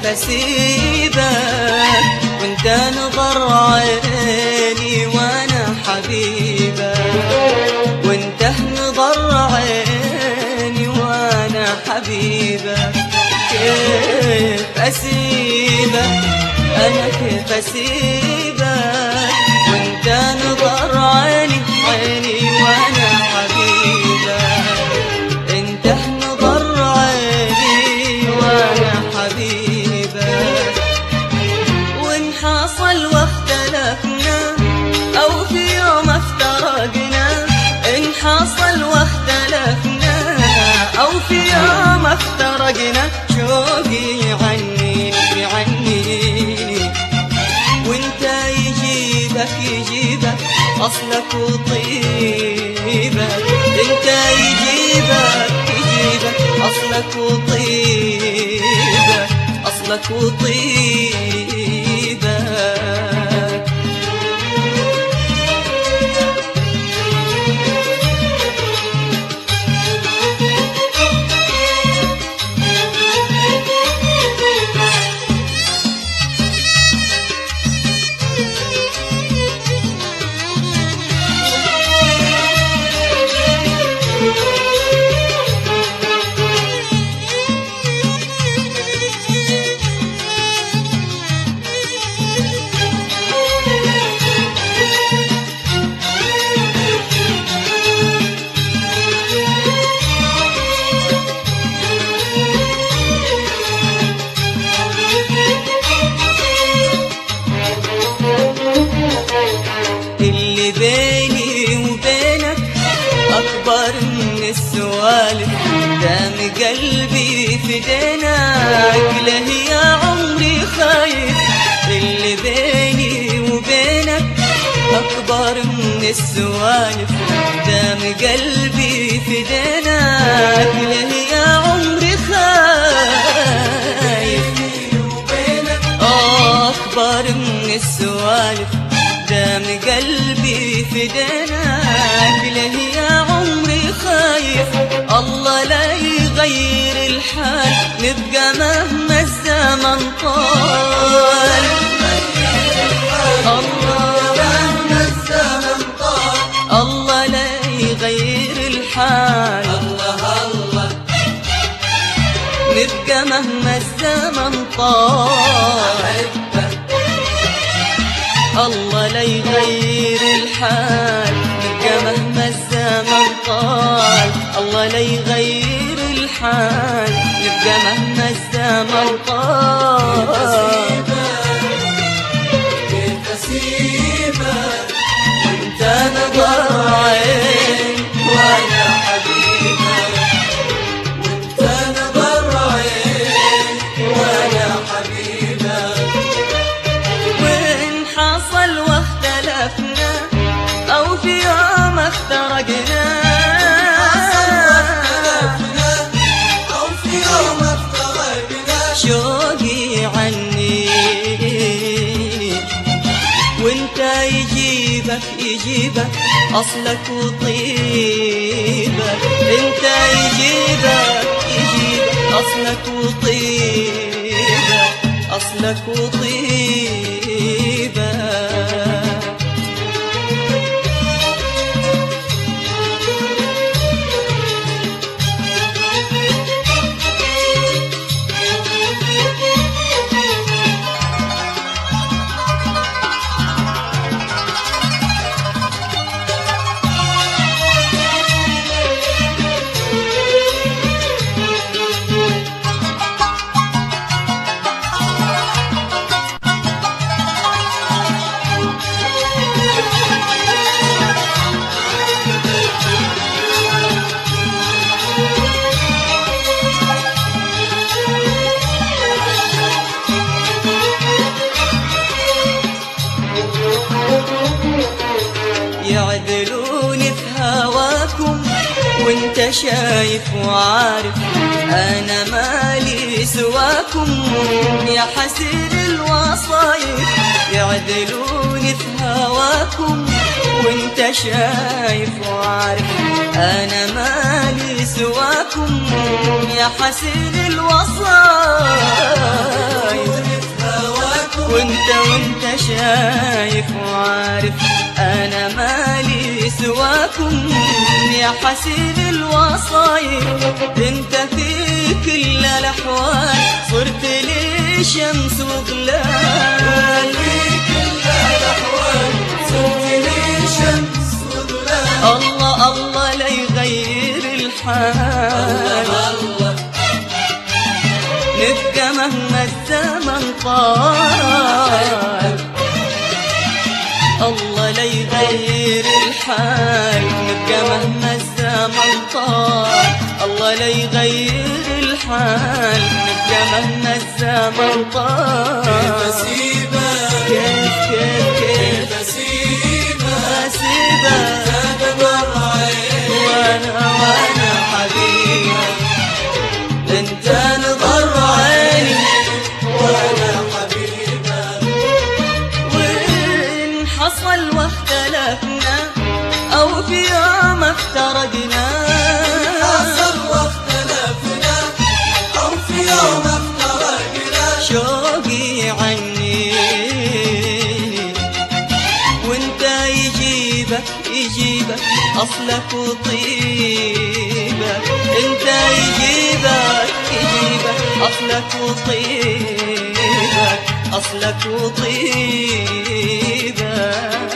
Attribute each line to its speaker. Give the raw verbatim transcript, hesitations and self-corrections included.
Speaker 1: أسيبك وانت نظر عيني وانا حبيبك، وانت نظر عيني وانا حبيبك. كيف أسيبك أنا كيف أسيبك وانت نظر عيني عيني وانا حبيبك، انت نظر عيني وانا حبيبك. وان حصل واختلفنا او في يوم افترقنا، ان حصل واختلفنا او في يوم افترقنا، شوقي عني عني وانت يجيبك يجيبك اصلك وطيبك، انت يجيبك يجيبك اصلك وطيبك، اصلك وطيبك. اللي بيني وبينك أكبر من السوالف، دام قلبي في دينك له يا عمري خايف. اللي بيني وبينك أكبر من السوالف، دام قلبي في دينك له يا عمري خايف. أكبر من السوالف دام قلبي في دينك له يا عمري خايف. الله لا يغير الحال نبقى مهما الزمن طال، الله مهما الزمن طال، الله لا يغير الحال، الله الله نبقى مهما الزمن طال. الله لا يغير الحال نبقى مهما الزمن طال، الله لا يغير الحال نبقى مهما الزمن طال. كيف أسيبك وانت نظر عين وانا حبيبك، وانت نظر عين وانا حبيبك. حصل واختلفنا أو في يوم افترقنا، حصل واختلفنا أو في يوم افترقنا، شوقي عني وانت يجيبك يجيبك أصلك وطيبك، انت يجيبك يجيبك أصلك وطيبك، أصلك وطيبك. يعذلوني في هواكم وانت شايف وعارف انا مالي سواكم يا حسين الوصايف. يعذلوني في هواكم وانت شايف وعارف انا مالي سواكم يا حسين الوصايا. وانت وانت شايف وعارف انا مالي سواكم يا حسين الوصايا. انت في كل الاحوال صرت لي شمس وظلال، في كل الاحوال صرت لي شمس وظلال. الله الله لا يغير الحال، الله نبقى مهما الزمن طال. الله لا يغير الحال، نبقى مهما الزمن طال. الله لا يغير الحال، نبقى مهما الزمن طال. كيف اسيبك كيف كيف كيف اسيبك اسيبك تدمر عيني وانا وانا حبيبك. انت نظر عيني وانا حبيبك. وان حصل واختلفنا او في يوم افترقنا، حصل واختلفنا او في يوم افترقنا، شوقي عني وانت يجيبك يجيبك اصلك وطيبك. انت يجيبك يجيبك اصلك وطيبك، اصلك وطيبك.